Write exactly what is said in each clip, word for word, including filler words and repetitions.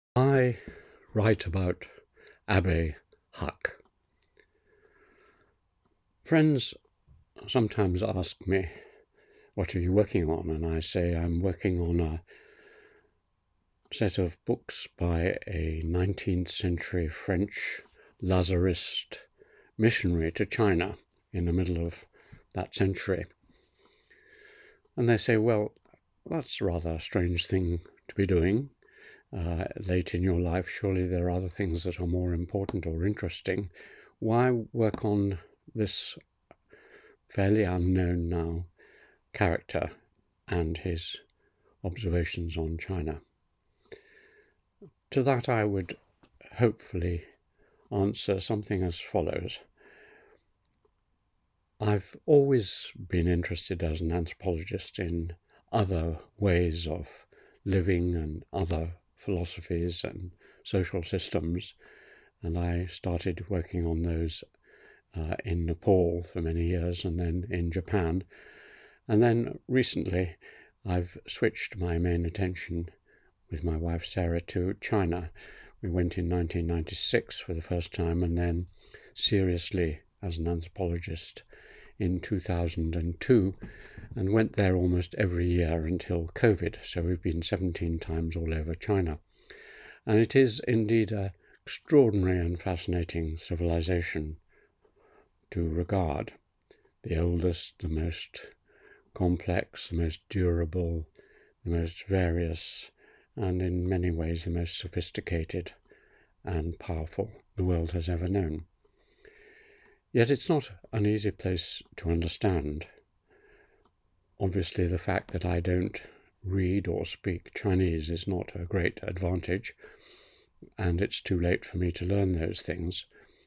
I write about Abbé Huck. Friends sometimes ask me, what are you working on? And I say I'm working on a set of books by a nineteenth century French Lazarist missionary to China in the middle of that century. And they say, well, that's rather a strange thing to be doing. Uh, late in your life, surely there are other things that are more important or interesting. Why work on this fairly unknown now character and his observations on China? To that I would hopefully answer something as follows. I've always been interested as an anthropologist in other ways of living and other philosophies and social systems, and I started working on those uh, in Nepal for many years and then in Japan. And then recently I've switched my main attention with my wife Sarah to China. We went in nineteen ninety-six for the first time, and then seriously as an anthropologist in two thousand two, and went there almost every year until COVID. So we've been seventeen times all over China. And it is indeed an extraordinary and fascinating civilization to regard. The oldest, the most complex, the most durable, the most various, and in many ways the most sophisticated and powerful the world has ever known. Yet it's not an easy place to understand. Obviously, the fact that I don't read or speak Chinese is not a great advantage, and it's too late for me to learn those things.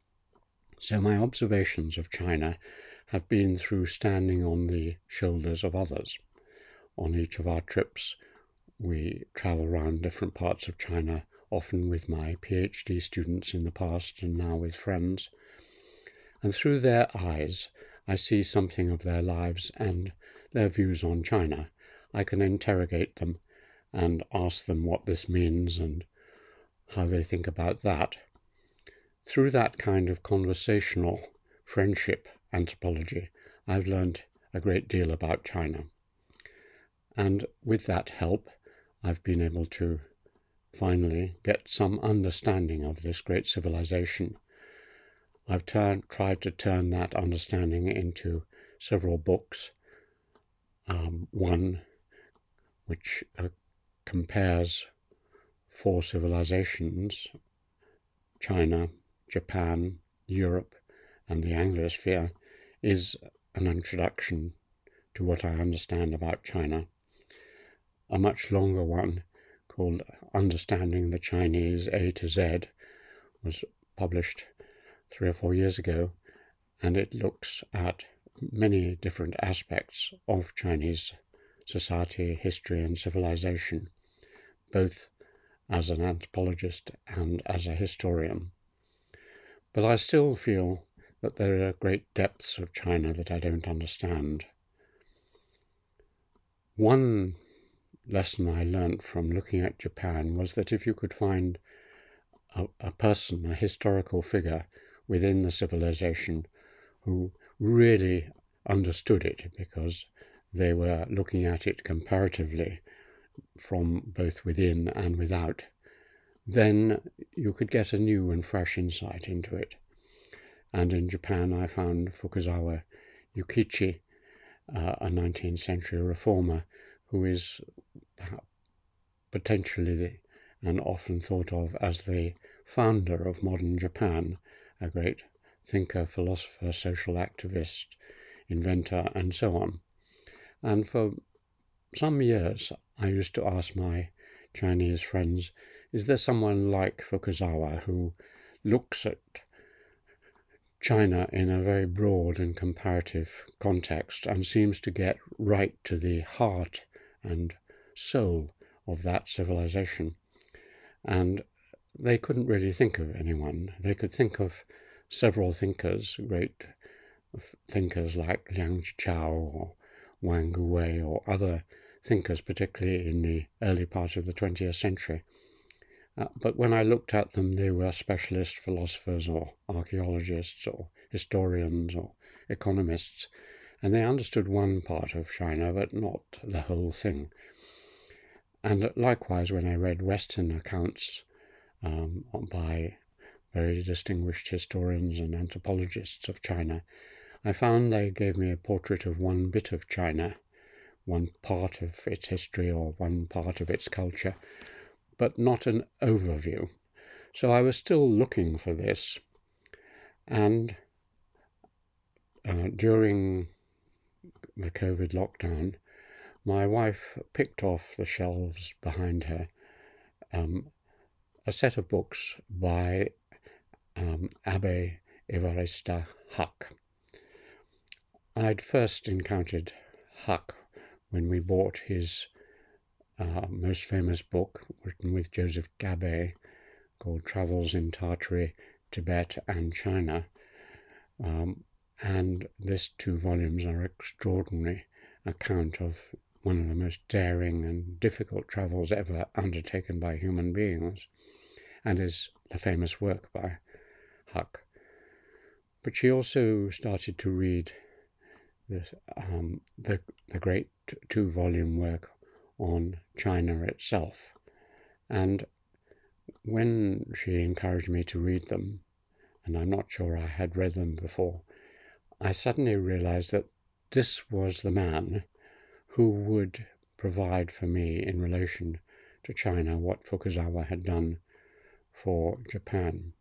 So my observations of China have been through standing on the shoulders of others. On each of our trips, we travel around different parts of China, often with my PhD students in the past and now with friends. And through their eyes, I see something of their lives and their views on China. I can interrogate them and ask them what this means and how they think about that. Through that kind of conversational friendship anthropology, I've learned a great deal about China. And with that help, I've been able to finally get some understanding of this great civilization. I've turned, tried to turn that understanding into several books. Um, one which uh, compares four civilizations, China, Japan, Europe, and the Anglosphere, is an introduction to what I understand about China. A much longer one called Understanding the Chinese A to Z was published three or four years ago, and it looks at many different aspects of Chinese society, history, and civilization, both as an anthropologist and as a historian. But I still feel that there are great depths of China that I don't understand. One lesson I learnt from looking at Japan was that if you could find a, a person, a historical figure within the civilization who really understood it because they were looking at it comparatively from both within and without, then you could get a new and fresh insight into it. And in Japan I found Fukuzawa Yukichi, uh, a nineteenth century reformer who is potentially the, and often thought of as the founder of modern Japan, a great thinker, philosopher, social activist, inventor, and so on. And for some years I used to ask my Chinese friends, is there someone like Fukuzawa who looks at China in a very broad and comparative context and seems to get right to the heart and soul of that civilization? And they couldn't really think of anyone. They could think of several thinkers, great thinkers like Liang Qichao or Wang Guwei or other thinkers, particularly in the early part of the twentieth century. Uh, but when I looked at them, they were specialist philosophers or archaeologists or historians or economists, and they understood one part of China, but not the whole thing. And likewise, when I read Western accounts um, by very distinguished historians and anthropologists of China, I found they gave me a portrait of one bit of China, one part of its history or one part of its culture, but not an overview. So I was still looking for this, and uh, during the COVID lockdown, my wife picked off the shelves behind her um, a set of books by um, Abbe Evarista Hack. I'd first encountered Hack when we bought his uh, most famous book, written with Joseph Gabay, called Travels in Tartary, Tibet and China. Um, and these two volumes are an extraordinary account of one of the most daring and difficult travels ever undertaken by human beings, and is the famous work by Hack. But she also started to read this, um, the, the great two-volume work on China itself. And when she encouraged me to read them, and I'm not sure I had read them before, I suddenly realized that this was the man who would provide for me in relation to China what Fukuzawa had done for Japan.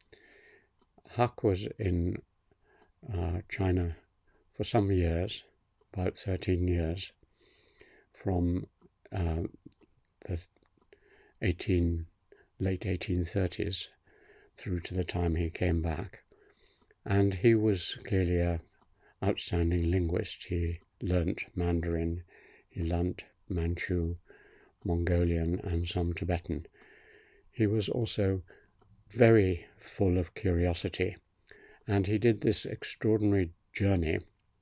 Hack was in uh, China for some years, about thirteen years, from uh, the eighteen, late eighteen thirties through to the time he came back. And he was clearly an outstanding linguist. He learnt Mandarin, he learnt Manchu, Mongolian, and some Tibetan. He was also very full of curiosity, and he did this extraordinary journey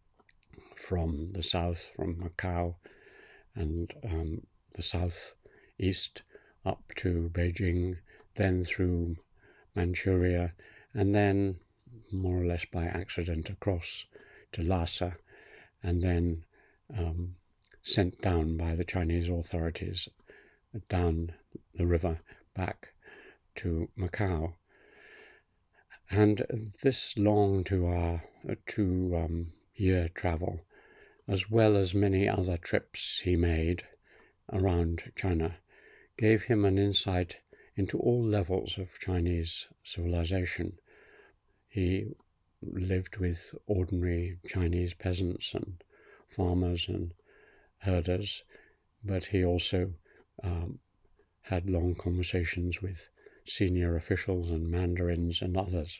from the south, from Macau and um, the southeast up to Beijing, then through Manchuria, and then more or less by accident across to Lhasa, and then um, sent down by the Chinese authorities down the river back to Macau. And this long two-hour, two-year travel, as well as many other trips he made around China, gave him an insight into all levels of Chinese civilization. He lived with ordinary Chinese peasants and farmers and herders, but he also um, had long conversations with senior officials and mandarins and others.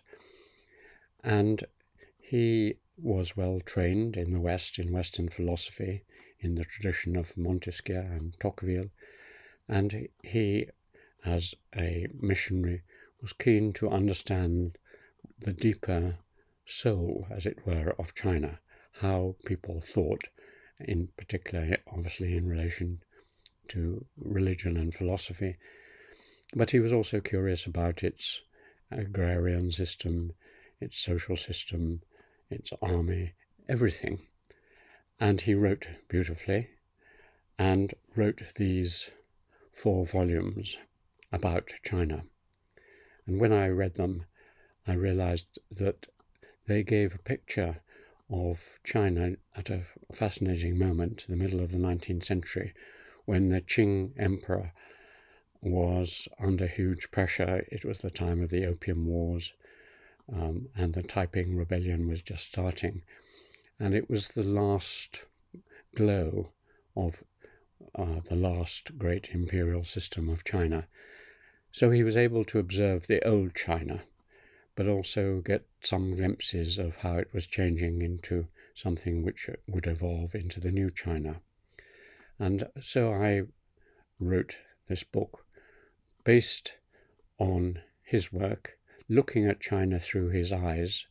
And he was well trained in the West, in Western philosophy, in the tradition of Montesquieu and Tocqueville, and he, as a missionary, was keen to understand the deeper soul, as it were, of China, how people thought, in particular, obviously, in relation to religion and philosophy. But he was also curious about its agrarian system, its social system, its army, everything. And he wrote beautifully, and wrote these four volumes about China. And when I read them, I realized that they gave a picture of China at a fascinating moment, the middle of the nineteenth century, when the Qing Emperor was under huge pressure. It was the time of the Opium Wars, um, and the Taiping Rebellion was just starting. And it was the last glow of uh, the last great imperial system of China. So he was able to observe the old China, but also get some glimpses of how it was changing into something which would evolve into the new China. And so I wrote this book based on his work, looking at China through his eyes,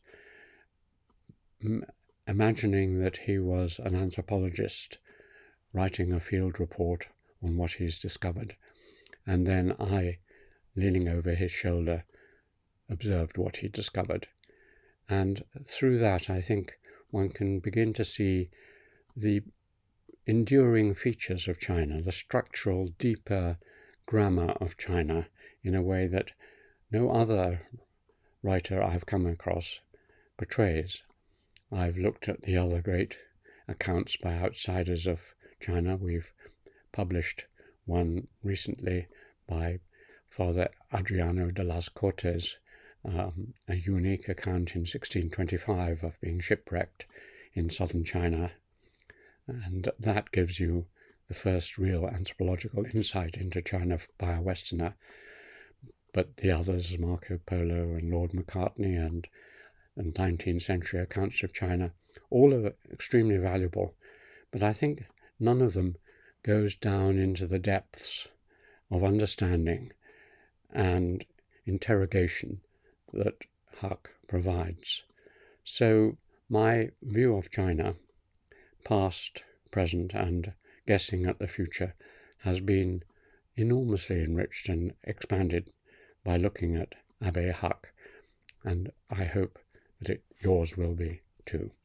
m- imagining that he was an anthropologist writing a field report on what he's discovered. And then I leaning over his shoulder, observed what he discovered. And through that, I think one can begin to see the enduring features of China, the structural, deeper grammar of China, in a way that no other writer I've come across portrays. I've looked at the other great accounts by outsiders of China. We've published one recently by Father Adriano de las Cortes, um, a unique account in sixteen twenty-five of being shipwrecked in southern China. And that gives you the first real anthropological insight into China by a Westerner. But the others, Marco Polo and Lord Macartney and, and nineteenth century accounts of China, all are extremely valuable. But I think none of them goes down into the depths of understanding and interrogation that Huck provides. So my view of China, past, present, and guessing at the future, has been enormously enriched and expanded by looking at Abbe Huck, and I hope that it, yours will be too.